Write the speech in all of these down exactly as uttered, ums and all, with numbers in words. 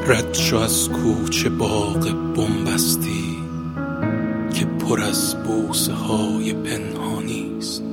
رد شو از کوچه باغ بنبستی که پر از بوسه های پنهانیست.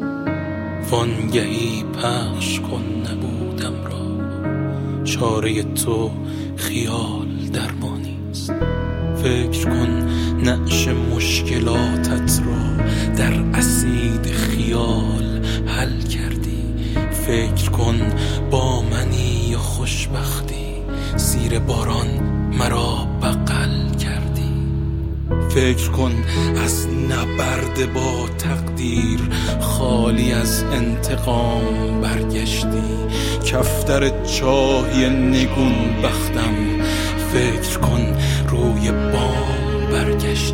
وانگهی پخش کن نبودم را، چاره تو خیال درمانیست. فکر کن نعش مشکلاتت را در اسید خیال حل کردی. فکر کن با منی یا خوشبختی، زیر باران مرا بغل کردی. فکر کن از نبرد با تقدیر خالی از انتقام برگشتی. کفتر چاهی نگون بختم، فکر کن روی بام برگشتی.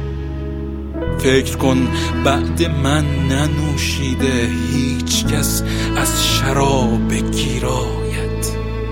فکر کن بعد من ننوشیده هیچ کس از شراب گیرایت.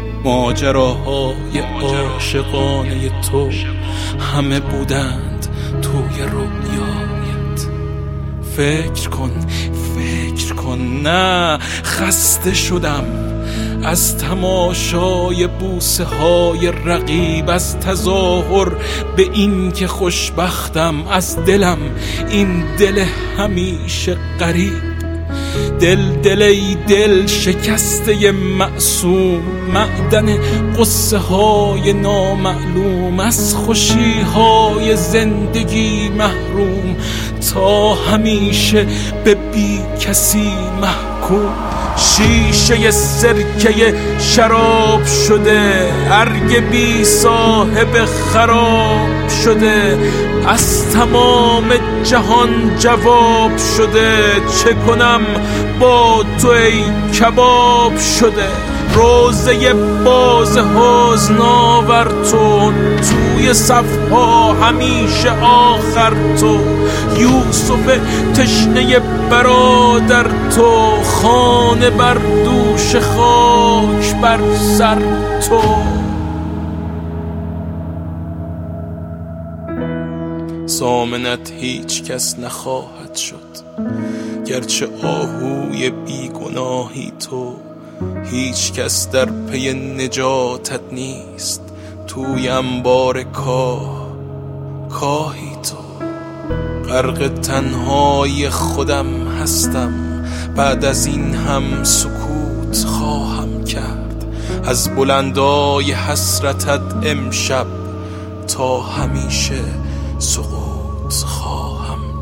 ماجراهای عاشقانه تو همه بودند توی رویایت. فکر کن فکر کن نه، خسته شدم از تماشای بوسه های رقیب، از تظاهر به این که خوشبختم، از دلم این دل همیشه غریب. دل دل ای دل شکسته معصوم، معدن قصه های نامعلوم، از خوشی های زندگی محروم، تا همیشه به بی کسی محکوم. شیشه سرکه شراب شده، ارگ بی صاحب خراب شده، از تمام جهان جواب شده. چه کنم با تو ای کباب شده؟ روزه باز حزن آور تو، توی صفها همیشه آخر تو. یوسف تشنه برادر تو، خانه بر دوش خاک بر سر تو. ضامنت هیچ کس نخواهد شد، گرچه آهوی بیگناهی تو. هیچ کس در پی نجاتت نیست، توی انبار کاه کاهی تو. غرق تنهای خودم هستم، بعد از این هم سکوت خواهم کرد. از بلندای حسرتت امشب تا همیشه سقوط خواهم